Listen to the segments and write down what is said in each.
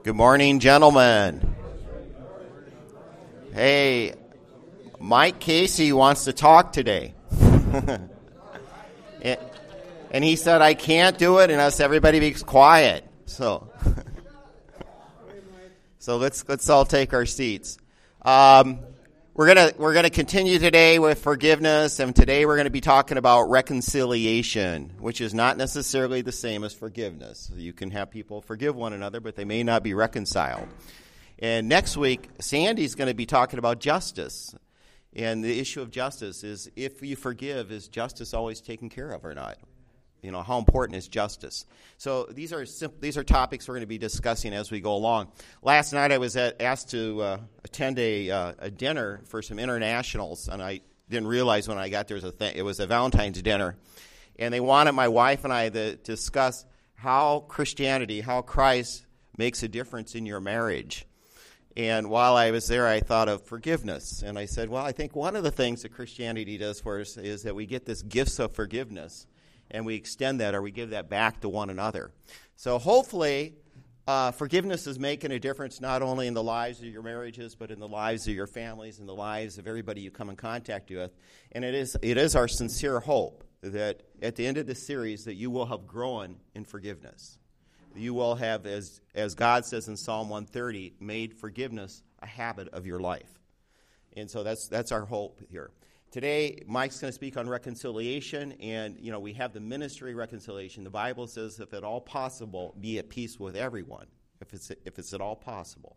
Good morning, gentlemen. Hey, Mike Casey wants to talk today. And he said, I can't do it unless everybody be quiet. So let's all take our seats. We're gonna continue today with forgiveness, and today we're going to be talking about reconciliation, which is not necessarily the same as forgiveness. You can have people forgive one another, but they may not be reconciled. And next week, Sandy's going to be talking about justice. And the issue of justice is, if you forgive, is justice always taken care of or not? You know, how important is justice? So these are topics we're going to be discussing as we go along. Last night I was asked to attend a dinner for some internationals, and I didn't realize when I got there it was a Valentine's dinner. And they wanted my wife and I to discuss how Christianity, how Christ makes a difference in your marriage. And while I was there, I thought of forgiveness. And I said, well, I think one of the things that Christianity does for us is that we get this gifts of forgiveness, and we extend that, or we give that back to one another. So hopefully, forgiveness is making a difference not only in the lives of your marriages, but in the lives of your families and the lives of everybody you come in contact with. And it is our sincere hope that at the end of this series that you will have grown in forgiveness. You will have, as God says in Psalm 130, made forgiveness a habit of your life. And so that's our hope here. Today, Mike's going to speak on reconciliation, and, you know, we have the ministry reconciliation. The Bible says, if at all possible, be at peace with everyone, if it's at all possible.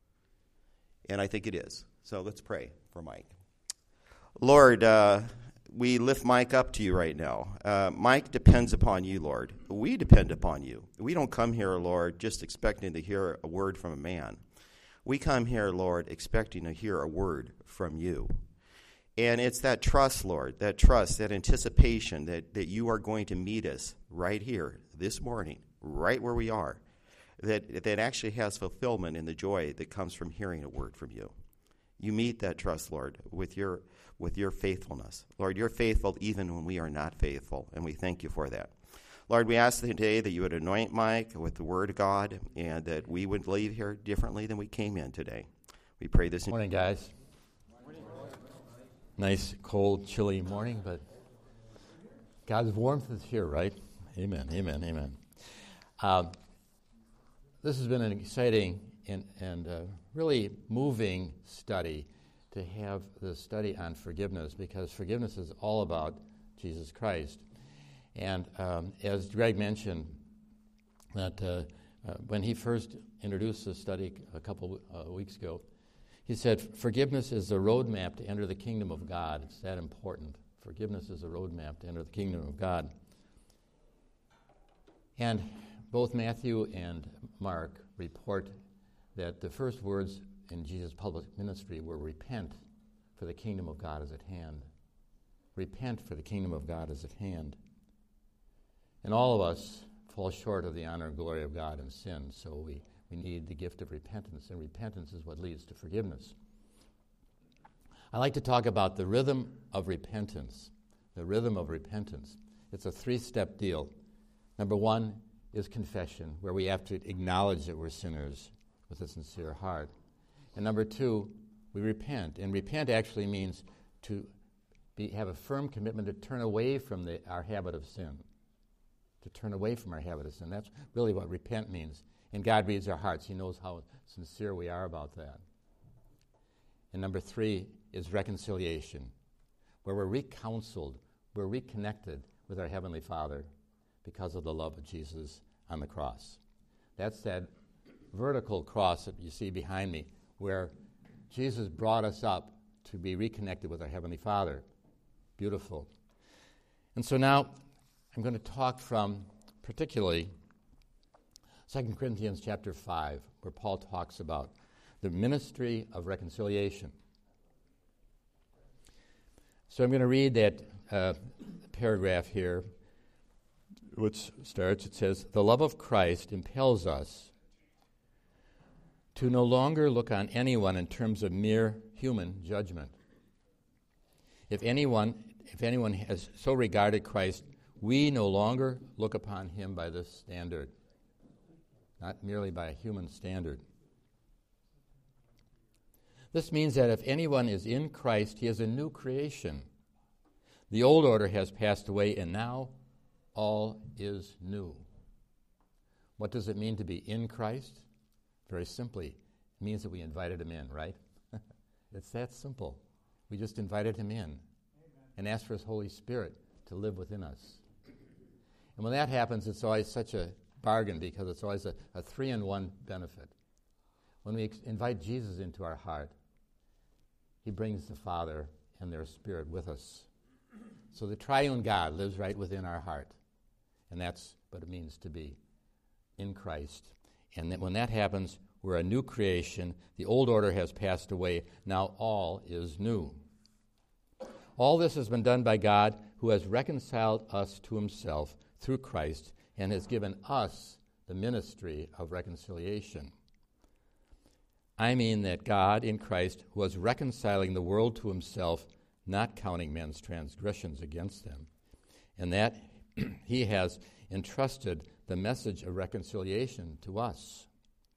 And I think it is. So let's pray for Mike. Lord, we lift Mike up to you right now. Mike depends upon you, Lord. We depend upon you. We don't come here, Lord, just expecting to hear a word from a man. We come here, Lord, expecting to hear a word from you. And it's that trust, Lord, that trust, that anticipation that you are going to meet us right here this morning, right where we are, that actually has fulfillment in the joy that comes from hearing a word from you. You meet that trust, Lord, with your faithfulness. Lord, you're faithful even when we are not faithful, and we thank you for that. Lord, we ask today that you would anoint Mike with the word of God, and that we would leave here differently than we came in today. We pray this. Morning, guys. Nice, cold, chilly morning, but God's warmth is here, right? Amen, amen, amen. This has been an exciting and really moving study to have the study on forgiveness, because forgiveness is all about Jesus Christ. And as Greg mentioned, that when he first introduced this study a couple weeks ago, he said, forgiveness is the roadmap to enter the kingdom of God. It's that important. Forgiveness is a roadmap to enter the kingdom of God. And both Matthew and Mark report that the first words in Jesus' public ministry were, repent, for the kingdom of God is at hand. Repent, for the kingdom of God is at hand. And all of us fall short of the honor and glory of God in sin, so we need the gift of repentance, and repentance is what leads to forgiveness. I like to talk about the rhythm of repentance. The rhythm of repentance. It's a 3-step deal. Number 1 is confession, where we have to acknowledge that we're sinners with a sincere heart. And number 2, we repent. And repent actually means to have a firm commitment to turn away from our habit of sin. To turn away from our habit of sin. That's really what repent means. And God reads our hearts. He knows how sincere we are about that. And number 3 is reconciliation, where we're recounseled, we're reconnected with our Heavenly Father because of the love of Jesus on the cross. That's that vertical cross that you see behind me, where Jesus brought us up to be reconnected with our Heavenly Father. Beautiful. And so now I'm going to talk from particularly 2 Corinthians chapter 5, where Paul talks about the ministry of reconciliation. So I'm going to read that paragraph here, which starts, it says, the love of Christ impels us to no longer look on anyone in terms of mere human judgment. If anyone has so regarded Christ, we no longer look upon him by this standard. not merely by a human standard. This means that if anyone is in Christ, he is a new creation. The old order has passed away, and now all is new. What does it mean to be in Christ? Very simply, it means that we invited him in, right? It's that simple. We just invited him in and asked for his Holy Spirit to live within us. And when that happens, it's always such a bargain because it's always a 3-in-1 benefit. When we invite Jesus into our heart, he brings the Father and their Spirit with us. So the triune God lives right within our heart. And that's what it means to be in Christ. And that when that happens, we're a new creation. The old order has passed away. Now all is new. All this has been done by God, who has reconciled us to himself through Christ and has given us the ministry of reconciliation. I mean that God in Christ was reconciling the world to himself, not counting men's transgressions against them, and that he has entrusted the message of reconciliation to us.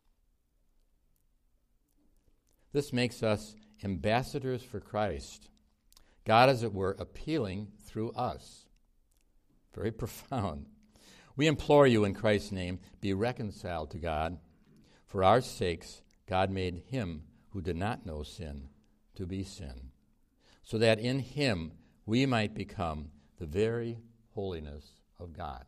This makes us ambassadors for Christ. God, as it were, appealing through us. Very profound. We implore you in Christ's name, be reconciled to God. For our sakes, God made him who did not know sin to be sin, so that in him we might become the very holiness of God.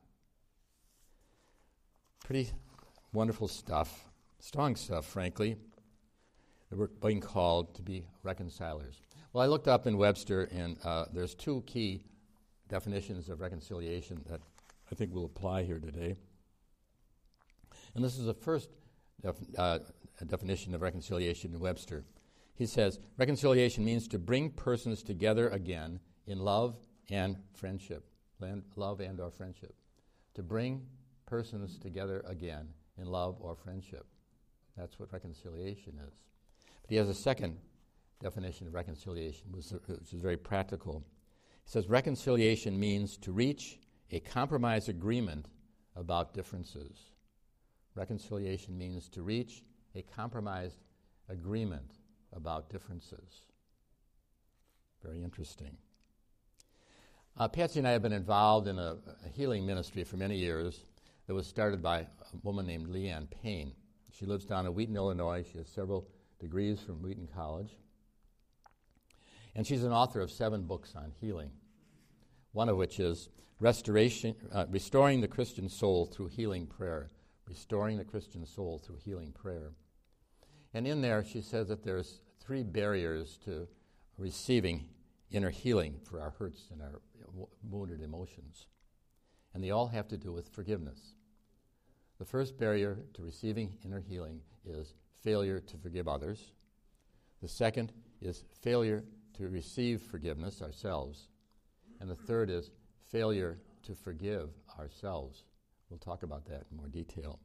Pretty wonderful stuff, strong stuff, frankly, that we're being called to be reconcilers. Well, I looked up in Webster, and there's 2 key definitions of reconciliation that I think will apply here today. And this is the first definition of reconciliation in Webster. He says, reconciliation means to bring persons together again in love and friendship. Love and or friendship. To bring persons together again in love or friendship. That's what reconciliation is. But he has a second definition of reconciliation, which is very practical. He says, reconciliation means to reach a compromise agreement about differences. Reconciliation means to reach a compromised agreement about differences. Very interesting. Patsy and I have been involved in a healing ministry for many years that was started by a woman named Leanne Payne. She lives down in Wheaton, Illinois. She has several degrees from Wheaton College. And she's an author of 7 books on healing, one of which is Restoring the Christian Soul Through Healing Prayer. Restoring the Christian Soul Through Healing Prayer. And in there, she says that there's 3 barriers to receiving inner healing for our hurts and our wounded emotions. And they all have to do with forgiveness. The first barrier to receiving inner healing is failure to forgive others. The second is failure to receive forgiveness ourselves. And the third is failure to forgive ourselves. We'll talk about that in more detail.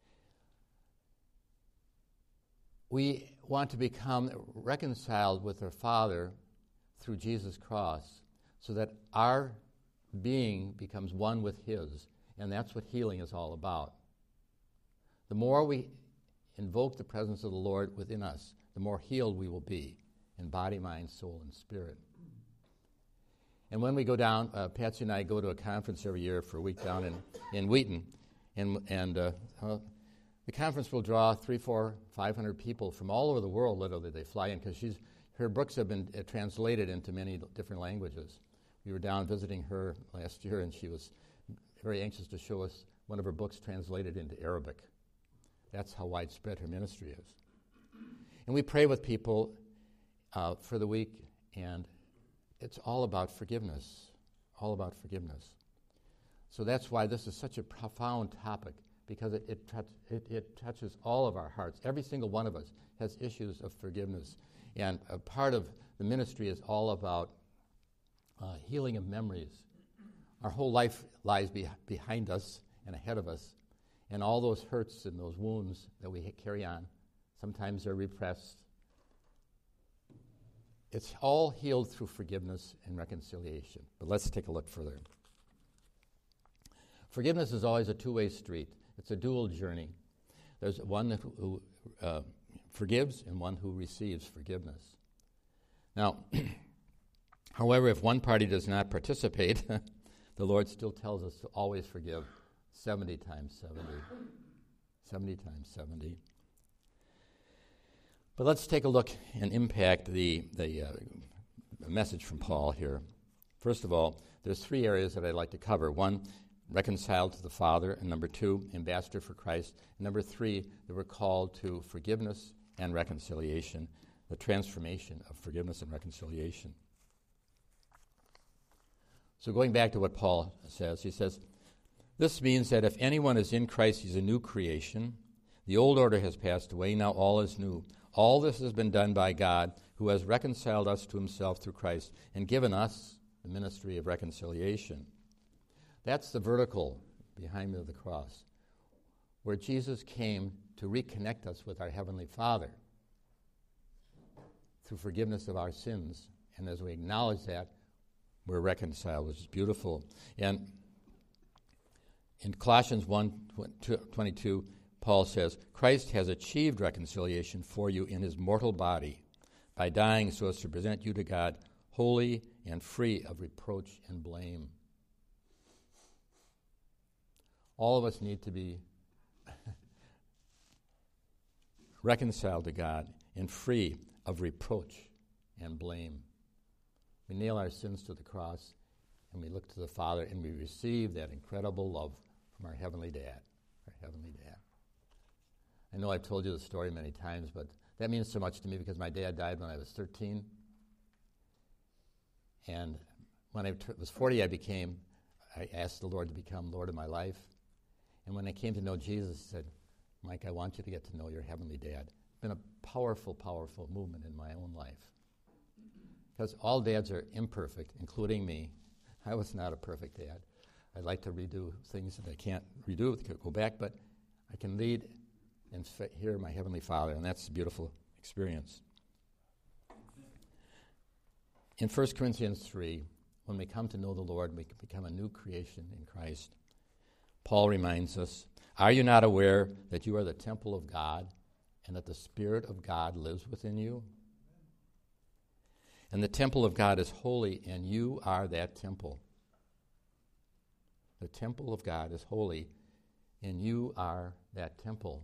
We want to become reconciled with our Father through Jesus' cross so that our being becomes one with his. And that's what healing is all about. The more we invoke the presence of the Lord within us, the more healed we will be in body, mind, soul, and spirit. And when we go down, Patsy and I go to a conference every year for a week down in Wheaton, and the conference will draw 300, 400, 500 people from all over the world. Literally, they fly in because her books have been translated into many different languages. We were down visiting her last year, and she was very anxious to show us one of her books translated into Arabic. That's how widespread her ministry is. And we pray with people for the week, and it's all about forgiveness, all about forgiveness. So that's why this is such a profound topic, because it touches all of our hearts. Every single one of us has issues of forgiveness. And a part of the ministry is all about healing of memories. Our whole life lies behind us and ahead of us. And all those hurts and those wounds that we carry on, sometimes they're repressed. It's all healed through forgiveness and reconciliation. But let's take a look further. Forgiveness is always a two-way street. It's a dual journey. There's one who forgives and one who receives forgiveness. Now, however, if one party does not participate, the Lord still tells us to always forgive 70 times 70. 70 times 70. But let's take a look and impact the message from Paul here. First of all, there's 3 areas that I'd like to cover. 1, reconciled to the Father, and number 2, ambassador for Christ, and number 3, that we're called to forgiveness and reconciliation, the transformation of forgiveness and reconciliation. So going back to what Paul says, he says, this means that if anyone is in Christ, he's a new creation. The old order has passed away, now all is new. All this has been done by God, who has reconciled us to himself through Christ and given us the ministry of reconciliation. That's the vertical behind the cross, where Jesus came to reconnect us with our Heavenly Father through forgiveness of our sins. And as we acknowledge that, we're reconciled, which is beautiful. And in Colossians 1:22, Paul says, Christ has achieved reconciliation for you in his mortal body by dying so as to present you to God holy and free of reproach and blame. All of us need to be reconciled to God and free of reproach and blame. We nail our sins to the cross and we look to the Father and we receive that incredible love from our Heavenly Dad. Our Heavenly Dad. I know I've told you the story many times, but that means so much to me because my dad died when I was 13. And when I was 40, I asked the Lord to become Lord of my life. And when I came to know Jesus, he said, Mike, I want you to get to know your Heavenly Dad. It's been a powerful, powerful movement in my own life. Because all dads are imperfect, including me. I was not a perfect dad. I'd like to redo things that I can't redo, go back, but I can lead and hear my Heavenly Father, and that's a beautiful experience. In 1 Corinthians 3, when we come to know the Lord, we become a new creation in Christ. Paul reminds us, are you not aware that you are the temple of God and that the Spirit of God lives within you? And the temple of God is holy, and you are that temple. The temple of God is holy, and you are that temple.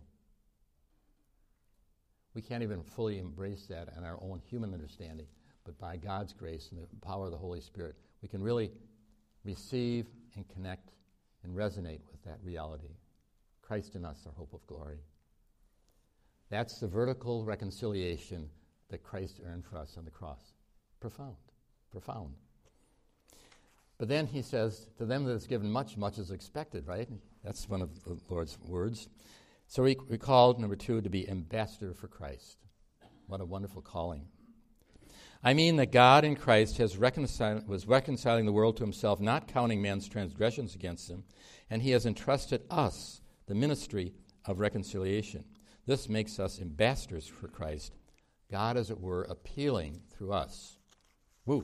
We can't even fully embrace that in our own human understanding, but by God's grace and the power of the Holy Spirit, we can really receive and connect and resonate with that reality. Christ in us, our hope of glory. That's the vertical reconciliation that Christ earned for us on the cross. Profound, profound. But then he says, to them that is given much, much is expected, right? That's one of the Lord's words. So we're called, number 2, to be ambassador for Christ. What a wonderful calling. I mean that God in Christ was reconciling the world to himself, not counting man's transgressions against him, and he has entrusted us the ministry of reconciliation. This makes us ambassadors for Christ, God, as it were, appealing through us. Woo!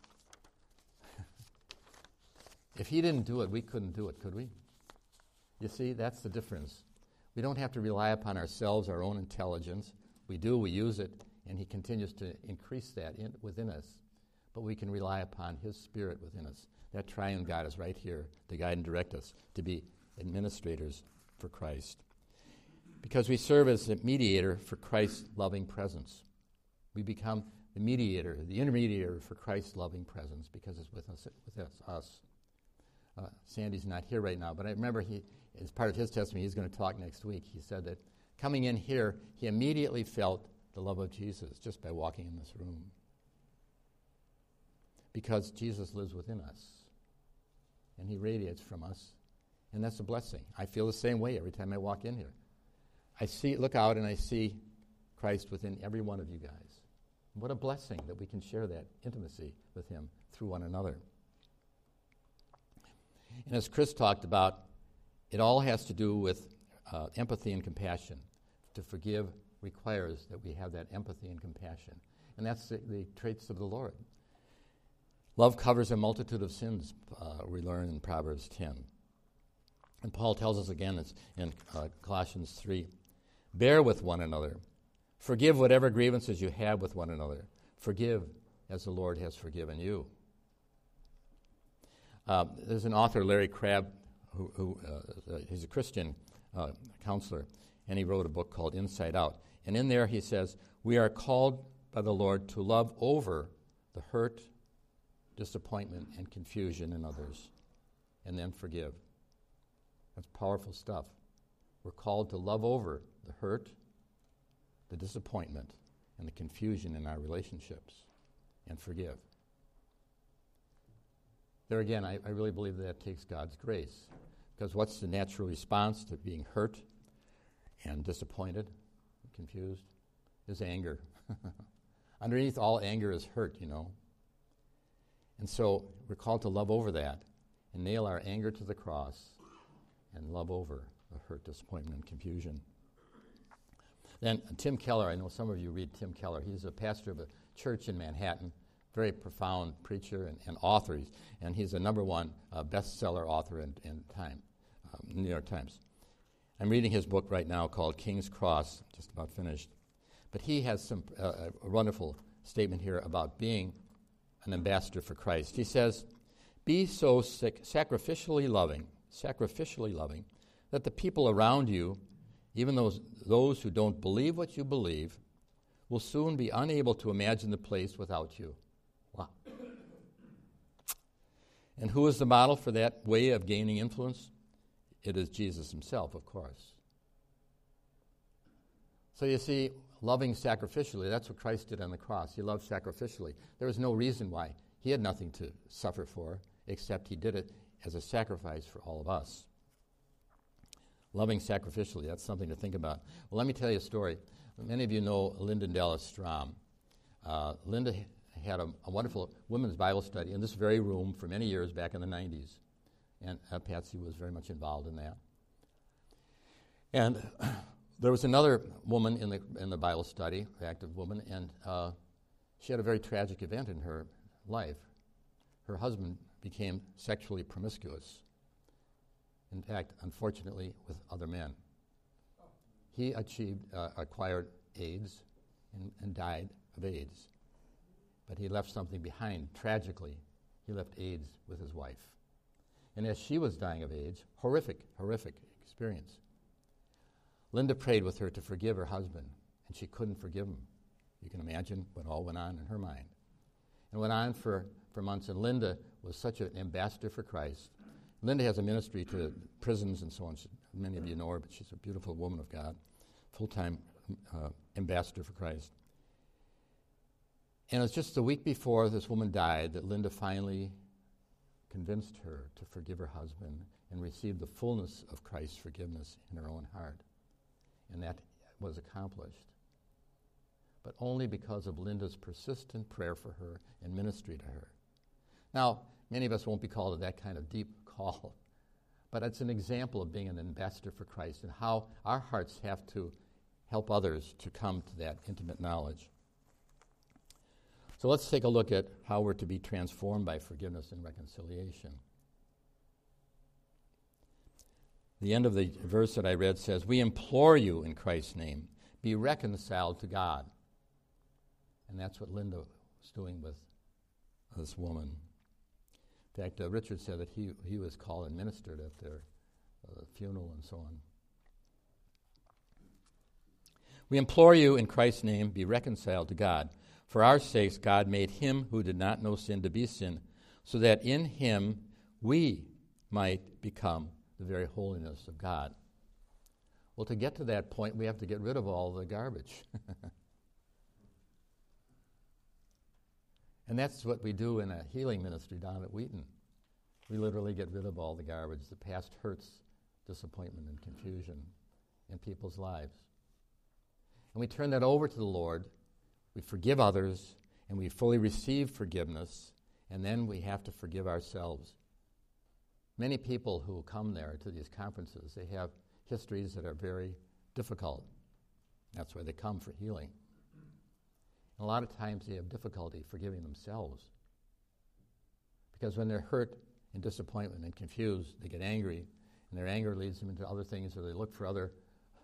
If he didn't do it, we couldn't do it, could we? You see, that's the difference. We don't have to rely upon ourselves, our own intelligence. We do, we use it, and he continues to increase that within us. But we can rely upon his Spirit within us. That triune God is right here to guide and direct us, to be administrators for Christ. Because we serve as a mediator for Christ's loving presence. We become the mediator, the intermediator for Christ's loving presence because it's with us. Sandy's not here right now, but I remember as part of his testimony, he's going to talk next week. He said that coming in here, he immediately felt the love of Jesus just by walking in this room. Because Jesus lives within us, and he radiates from us, and that's a blessing. I feel the same way every time I walk in here. Look out, and I see Christ within every one of you guys. What a blessing that we can share that intimacy with him through one another. And as Chris talked about, it all has to do with empathy and compassion. To forgive requires that we have that empathy and compassion. And that's the traits of the Lord. Love covers a multitude of sins, we learn in Proverbs 10. And Paul tells us again in Colossians 3, Bear with one another. Forgive whatever grievances you have with one another. Forgive as the Lord has forgiven you. There's an author, Larry Crabb, who he's a Christian counselor, and he wrote a book called Inside Out. And in there he says, we are called by the Lord to love over the hurt, disappointment, and confusion in others, and then forgive. That's powerful stuff. We're called to love over the hurt, the disappointment, and the confusion in our relationships, and forgive. There again, I really believe that takes God's grace. Because what's the natural response to being hurt and disappointed, and confused? Is anger. Underneath all anger is hurt, you know. And so we're called to love over that and nail our anger to the cross and love over the hurt, disappointment, and confusion. Then Tim Keller, I know some of you read Tim Keller. He's a pastor of a church in Manhattan, very profound preacher and author. And he's a number one bestseller author in Time, New York Times. I'm reading his book right now called King's Cross, just about finished. But he has a wonderful statement here about being an ambassador for Christ. He says, be so sacrificially loving, that the people around you, even those who don't believe what you believe, will soon be unable to imagine the place without you. Wow. And who is the model for that way of gaining influence? It is Jesus himself, of course. So you see, loving sacrificially, that's what Christ did on the cross. He loved sacrificially. There was no reason why. He had nothing to suffer for, except he did it as a sacrifice for all of us. Loving sacrificially, that's something to think about. Well, let me tell you a story. Many of you know Linda Dallas Strom. Linda had a wonderful women's Bible study in this very room for many years back in the 90s. And Patsy was very much involved in that. And there was another woman in the Bible study, active woman, and she had a very tragic event in her life. Her husband became sexually promiscuous. In fact, unfortunately, with other men. He acquired AIDS and died of AIDS. But he left something behind. Tragically, he left AIDS with his wife. And as she was dying of AIDS, horrific experience, Linda prayed with her to forgive her husband, and she couldn't forgive him. You can imagine what all went on in her mind. And went on for months, and Linda was such an ambassador for Christ. Linda has a ministry to prisons and so on. Many of you know her, but she's a beautiful woman of God, full-time ambassador for Christ. And it was just the week before this woman died that Linda finally convinced her to forgive her husband and receive the fullness of Christ's forgiveness in her own heart. And that was accomplished. But only because of Linda's persistent prayer for her and ministry to her. Now, many of us won't be called to that kind of deep call, but it's an example of being an ambassador for Christ and how our hearts have to help others to come to that intimate knowledge. So let's take a look at how we're to be transformed by forgiveness and reconciliation. The end of the verse that I read says, we implore you in Christ's name, be reconciled to God. And that's what Linda was doing with this woman. In fact, Richard said that he was called and ministered at their funeral and so on. We implore you in Christ's name, be reconciled to God. For our sakes, God made him who did not know sin to be sin, so that in him we might become the very holiness of God. Well, to get to that point, we have to get rid of all the garbage. And that's what we do in a healing ministry down at Wheaton. We literally get rid of all the garbage. The past hurts, disappointment, and confusion in people's lives. And we turn that over to the Lord. We forgive others, and we fully receive forgiveness, and then we have to forgive ourselves. Many people who come there to these conferences, they have histories that are very difficult. That's why they come for healing. And a lot of times they have difficulty forgiving themselves. Because when they're hurt and disappointment and confused, they get angry, and their anger leads them into other things, or they look for other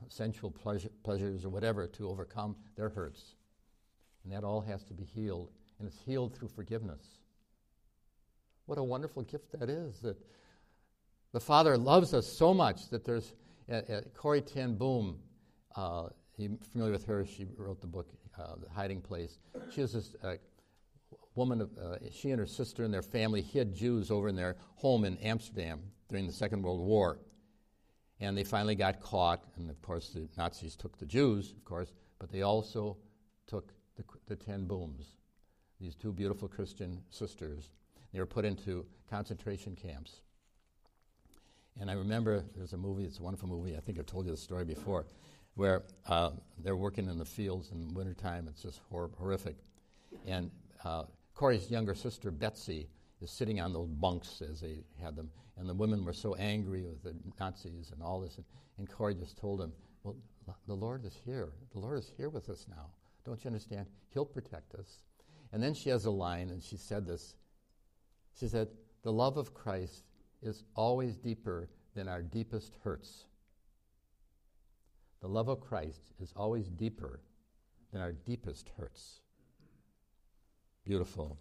sensual pleasures or whatever to overcome their hurts. And that all has to be healed, and it's healed through forgiveness. What a wonderful gift that is, that the Father loves us so much that there's, Corrie ten Boom, you're familiar with her, she wrote the book, The Hiding Place. She was this woman, she and her sister and their family hid Jews over in their home in Amsterdam during the Second World War. And they finally got caught, and of course the Nazis took the Jews, of course, but they also took the ten Booms, these two beautiful Christian sisters. They were put into concentration camps. And I remember there's a movie, it's a wonderful movie, I think I've told you the story before, where they're working in the fields in wintertime. It's just horrific. And Corey's younger sister, Betsy, is sitting on those bunks as they had them. And the women were so angry with the Nazis and all this. And Corey just told them, well, the Lord is here. The Lord is here with us now. Don't you understand? He'll protect us. And then she has a line, and she said this. She said, the love of Christ is always deeper than our deepest hurts. The love of Christ is always deeper than our deepest hurts. Beautiful.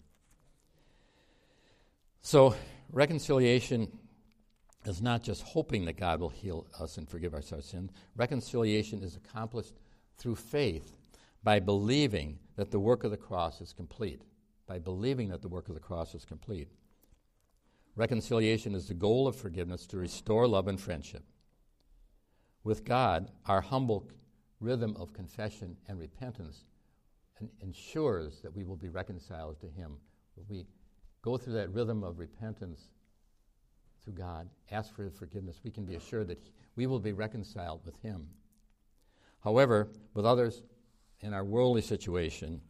So, reconciliation is not just hoping that God will heal us and forgive us our sins. Reconciliation is accomplished through faith by believing that the work of the cross is complete. By believing that the work of the cross is complete. Reconciliation is the goal of forgiveness to restore love and friendship. With God, our humble rhythm of confession and repentance ensures that we will be reconciled to Him. If we go through that rhythm of repentance to God, ask for His forgiveness, we can be assured that we will be reconciled with Him. However, with others in our worldly situation,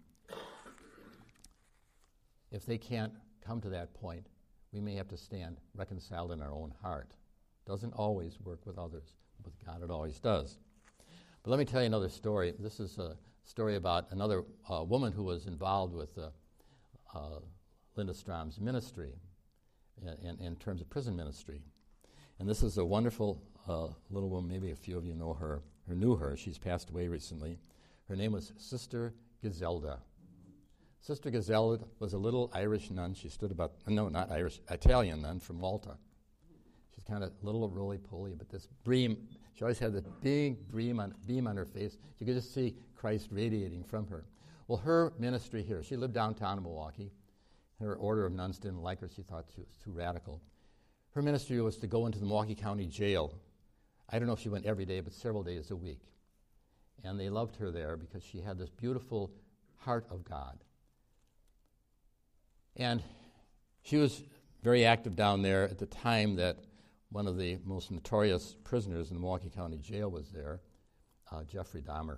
if they can't come to that point, we may have to stand reconciled in our own heart. Doesn't always work with others. With God it always does. But let me tell you another story. This is a story about another woman who was involved with Linda Strom's ministry in terms of prison ministry. And this is a wonderful little woman. Maybe a few of you know her or knew her. She's passed away recently. Her name was Sister Giselda. Sister Giselda was a little Irish nun. She stood about, no, not Irish, Italian nun from Malta. She's kind of little roly-poly, but this beam, she always had this big beam on her face. You could just see Christ radiating from her. Well, her ministry here, she lived downtown in Milwaukee. Her order of nuns didn't like her. She thought she was too radical. Her ministry was to go into the Milwaukee County Jail. I don't know if she went every day, but several days a week. And they loved her there because she had this beautiful heart of God. And she was very active down there at the time that one of the most notorious prisoners in the Milwaukee County Jail was there, Jeffrey Dahmer.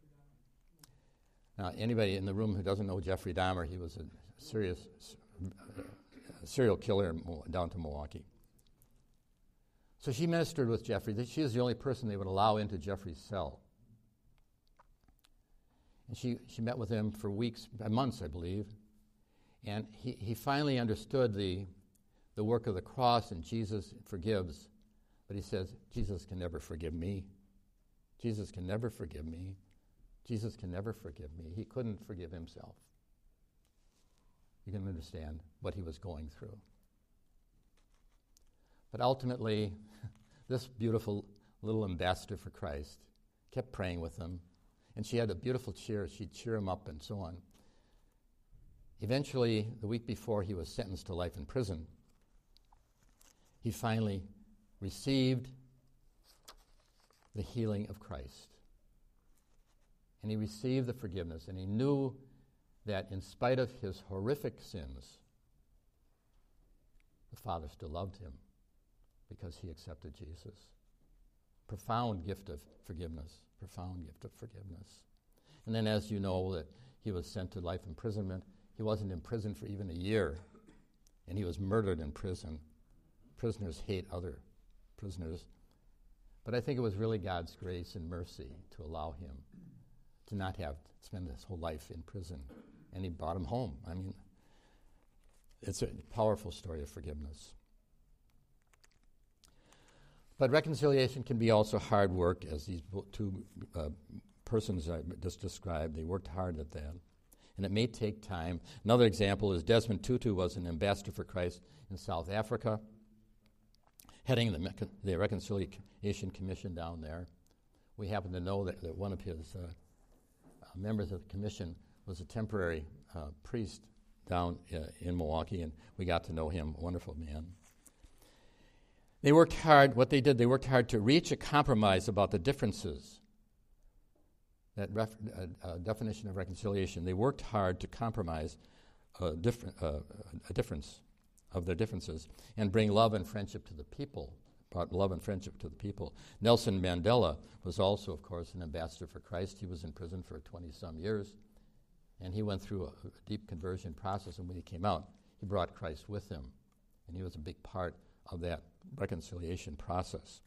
Now, anybody in the room who doesn't know Jeffrey Dahmer, he was a serious serial killer down to Milwaukee. So she ministered with Jeffrey. She was the only person they would allow into Jeffrey's cell. And she met with him for weeks, months, I believe. And he finally understood the work of the cross, and Jesus forgives. But he says, Jesus can never forgive me. Jesus can never forgive me. Jesus can never forgive me. He couldn't forgive himself. You can understand what he was going through. But ultimately, this beautiful little ambassador for Christ kept praying with him. And she had a beautiful cheer. She'd cheer him up and so on. Eventually, the week before he was sentenced to life in prison, he finally received the healing of Christ. And he received the forgiveness, and he knew that in spite of his horrific sins, the Father still loved him because he accepted Jesus. Profound gift of forgiveness. Profound gift of forgiveness. And then, as you know, that he was sent to life imprisonment. He wasn't in prison for even a year, and he was murdered in prison. Prisoners hate other prisoners. But I think it was really God's grace and mercy to allow him to not have to spend his whole life in prison. And he brought him home. I mean, it's a powerful story of forgiveness. But reconciliation can be also hard work, as these two persons I just described. They worked hard at that. And it may take time. Another example is Desmond Tutu was an ambassador for Christ in South Africa, heading the Reconciliation Commission down there. We happen to know that one of his members of the commission was a temporary priest down in Milwaukee, and we got to know him. Wonderful man. They worked hard. What they did, they worked hard to reach a compromise about the differences. That definition of reconciliation. They worked hard to compromise a difference of their differences and bring love and friendship to the people. Brought love and friendship to the people. Nelson Mandela was also, of course, an ambassador for Christ. He was in prison for 20-some years, and he went through a deep conversion process, and when he came out, he brought Christ with him, and he was a big part of that reconciliation process.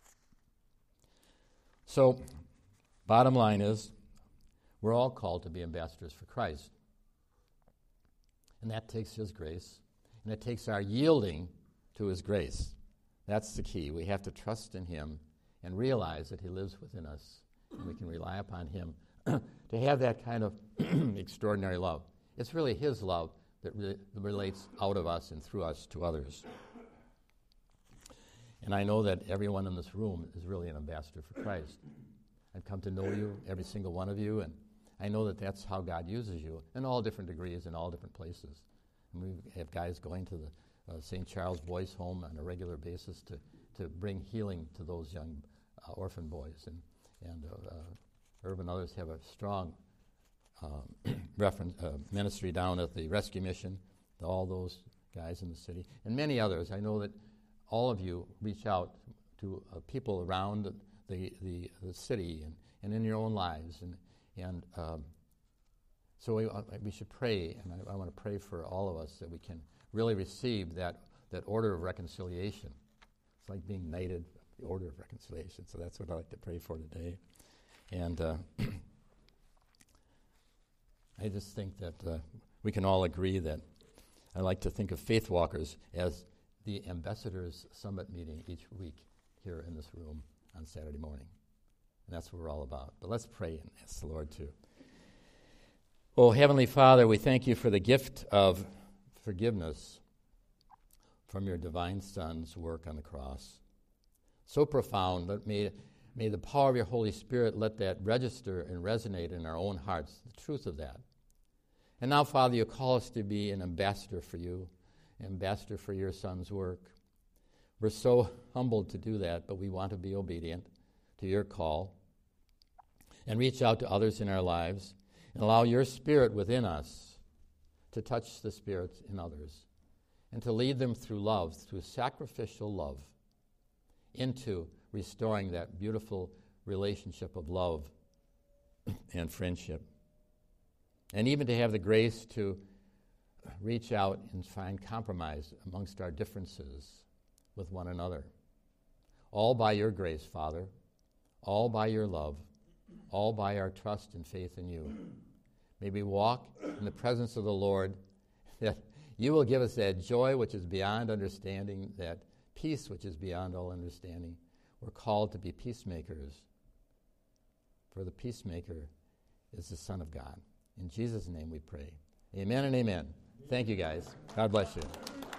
So, bottom line is, we're all called to be ambassadors for Christ. And that takes His grace, and it takes our yielding to His grace. That's the key. We have to trust in Him and realize that He lives within us, and we can rely upon Him to have that kind of extraordinary love. It's really His love that relates out of us and through us to others. And I know that everyone in this room is really an ambassador for Christ. I've come to know you, every single one of you, and I know that that's how God uses you in all different degrees, in all different places. And we have guys going to the St. Charles Boys Home on a regular basis to bring healing to those young orphan boys. And Herb and others have a strong ministry down at the Rescue Mission, to all those guys in the city, and many others. I know that all of you reach out to people around the city and in your own lives. And so we should pray, and I want to pray for all of us that we can really receive that order of reconciliation. It's like being knighted, the order of reconciliation. So that's what I'd like to pray for today. And I just think that we can all agree that I like to think of Faith Walkers as the Ambassadors Summit meeting each week here in this room on Saturday morning. And that's what we're all about. But let's pray and ask the Lord to. Oh, Heavenly Father, we thank you for the gift of forgiveness from your divine Son's work on the cross. So profound, but may the power of your Holy Spirit let that register and resonate in our own hearts, the truth of that. And now, Father, you call us to be an ambassador for you, ambassador for your Son's work. We're so humbled to do that, but we want to be obedient to your call and reach out to others in our lives and allow your Spirit within us to touch the spirits in others and to lead them through love, through sacrificial love, into restoring that beautiful relationship of love and friendship. And even to have the grace to reach out and find compromise amongst our differences with one another. All by your grace, Father. All by your love. All by our trust and faith in you. May we walk in the presence of the Lord, that you will give us that joy which is beyond understanding, that peace which is beyond all understanding. We're called to be peacemakers, for the peacemaker is the Son of God. In Jesus' name we pray. Amen and amen. Thank you, guys. God bless you.